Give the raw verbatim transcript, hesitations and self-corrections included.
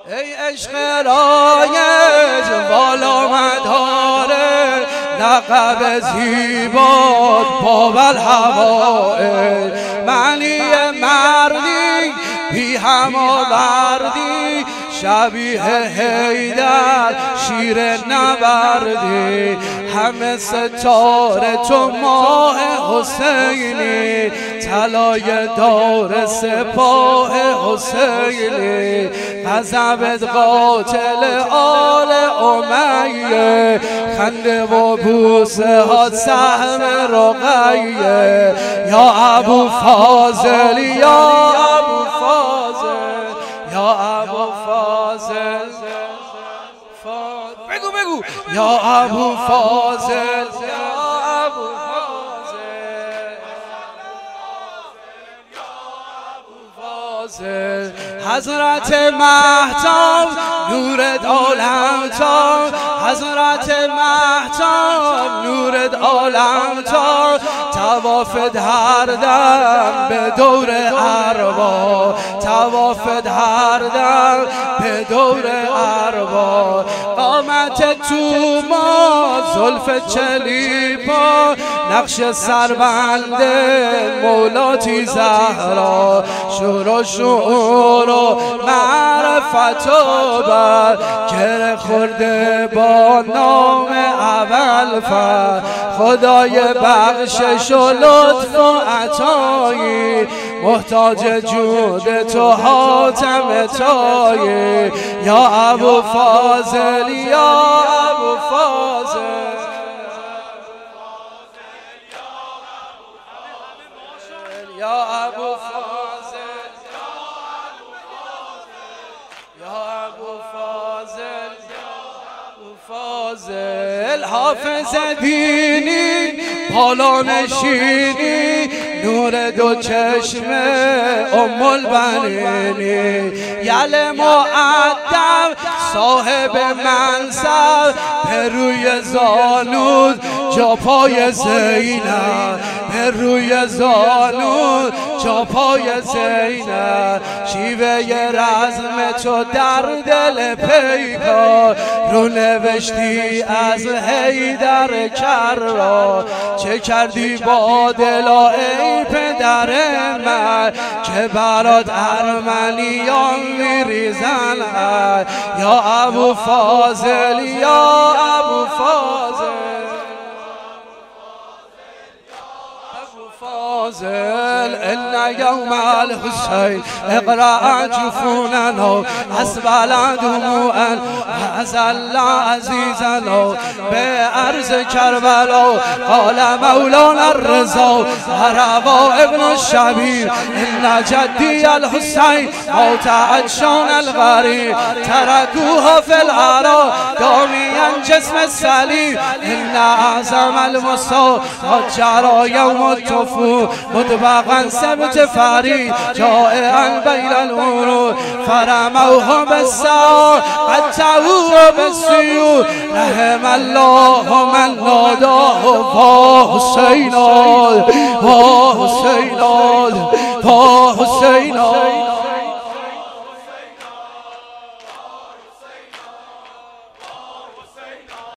ای عشق رایج والا مداره لقب زیباد بابل هوائج معنی مردی بی هماوردی شبیه حیدر شیر نبردی همه ستاره تو ماه حسینی طلای دار سپاه حسینی غضبت قاتل آل امیه خنده و بوسه ها سهم رقیه یا ابو فاضل یا ابو فاضل یا ابو فاضل بگو بگو یا ابو فاضل یا ابو فاضل حضرت مهتاب نور عالم تا حضرت مهتاب نور عالم تا طواف هر دم به دور ارباب طواف هر دم به دور ارباب قامت تو ما زلف چلیپا نقش سربنده مولاتی زهرا شور و شعور و معرفت و بر گره خورده با نام اول فر خدای بخشش و لطف و عطایی محتاج جود تو حاتم تایی یا ابو فاضل یا ابو فاضل یا ابو فاضل یا ابو فاضل ابو فاضل حافظ دینی بالا نشینی نور دو چشم ام البنینی یل مؤدب صاحب منصب به روی زانود جا پای زینب به روی زانود جا پای زینب شیوه رزم تو در دل پیکار رو نوشتی از حیدر کرار چه کردی با دلا ای پدر من که برات ارمنیان میریزن یا ابو فاضل یا ابو فاضل فاضل ان یوم الحسین اقرأ جفوننا اسبل دموعا ازل عزیزنا به عرض کربلا قال مولانا الرضا روا ابن الشبیر ان جدی الحسین موت عطشان الغریب ترکوها فی العرا دامیا جسم الصلیب ان اعظم المصاب جرى یوم الطفول مطبقا سبت فرید جائعا بین الورود فرموها بالسار قطعوها بالسیور رحم الله من ناداه وا حسیناد وا حسیناد وا حسیناد